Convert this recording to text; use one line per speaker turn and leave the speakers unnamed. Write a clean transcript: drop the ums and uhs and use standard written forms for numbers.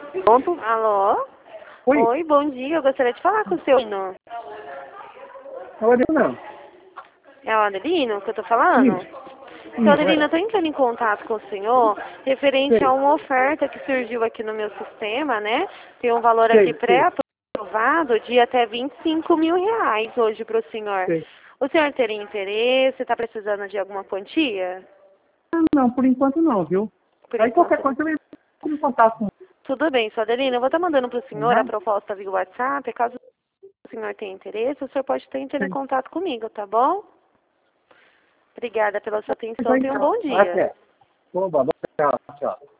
Pronto?
Alô?
Oi?
Oi, bom dia. Eu gostaria de falar com o seu Adelino.
Não, não.
É o Adelino que eu tô falando? Seu Adelino, eu tô entrando em contato com o senhor referente a uma oferta que surgiu aqui no meu sistema, né? Tem um valor aqui pré-aprovado de até R$ 25.000 hoje para o senhor.
Sei.
O senhor teria interesse? Está precisando de alguma quantia?
Não, por enquanto não, viu?
Por
Aí qualquer
enquanto.
coisa eu entro em contato com
Tudo bem, seu Adelino. Eu vou estar mandando para o senhor a
né?
proposta via WhatsApp. Caso o senhor tenha interesse, o senhor pode estar entrando em
Sim.
contato comigo, tá bom? Obrigada pela sua
Mas
atenção.
aí,
Tenha um
então,
bom dia.
até. Bom, tchau, tchau.